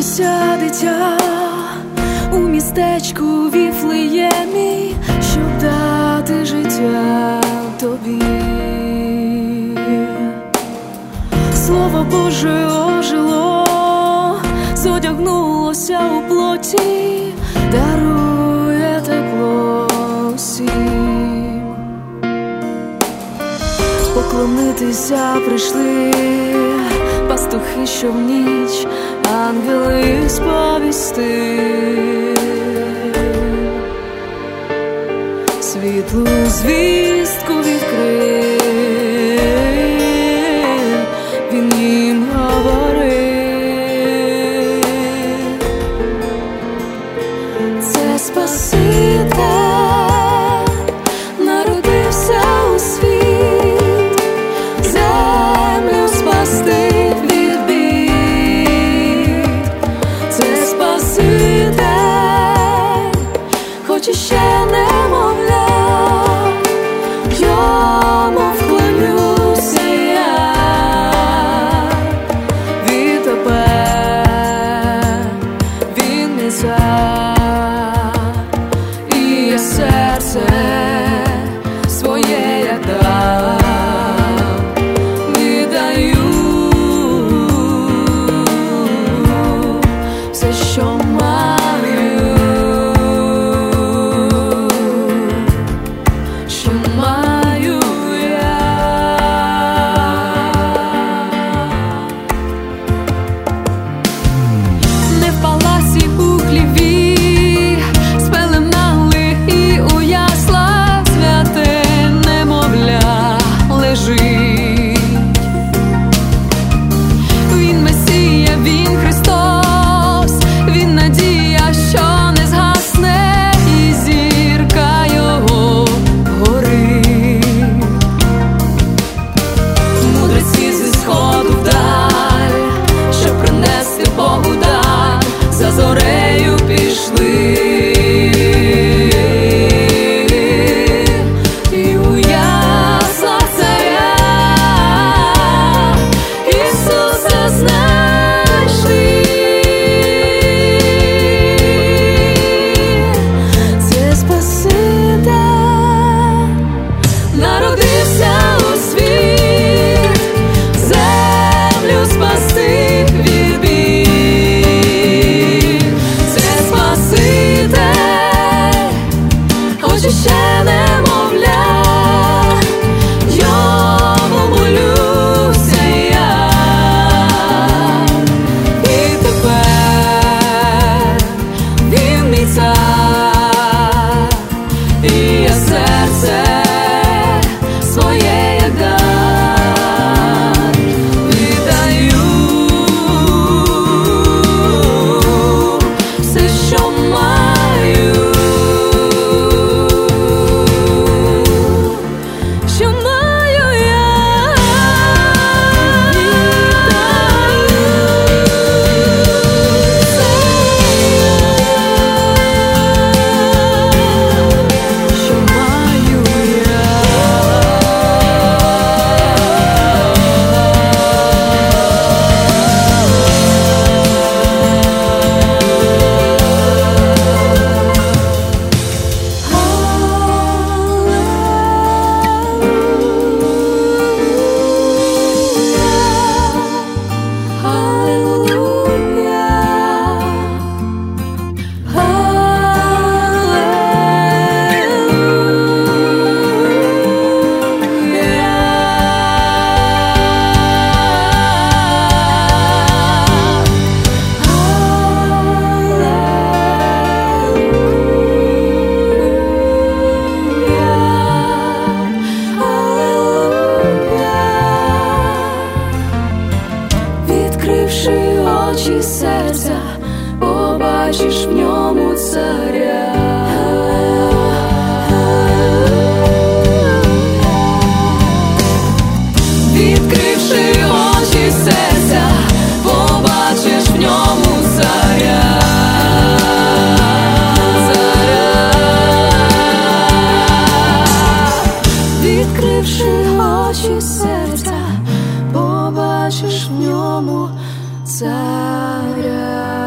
народилося дитя у містечку Віфлеємі, щоб дати життя тобі. Слово Боже ожило, зодягнулося у плоті, дарує тепло всім. Поклонитися прийшли пастухи, що в ніч ангели сповісти. Світлу звістку відкрив, він їм говорив. Це Спаситель народився у світ, землю спасти від бід. Це Спаситель, хоч іще немовля, йому вклонюся я. Відтепер він мій цар, і я серце своє я дам, віддаю все, що маю, що маю я. Не в палаці у хліві спеленали і у яслах святе немовля лежить. Він Месія, він Христос, він надія, що не згасне, і зірка його горить. Мудреці зі сходу вдаль, щоб принести Богу дар, за зорею пішли. І у яслах царя Ісуса знайшли. Це Спаситель народився у світ, землю спасти від бід. Це Спаситель, хоч іще немовля, йому молюся я. І тепер він мій цар, і я серце своє я дам, віддаю все, що маю, що маю я. Що маю я. Відкривши очі серця, побачиш в ньому царя. Відкривши очі серця, побачиш в ньому царя. Відкривши очі серця, побачиш в ньому царя.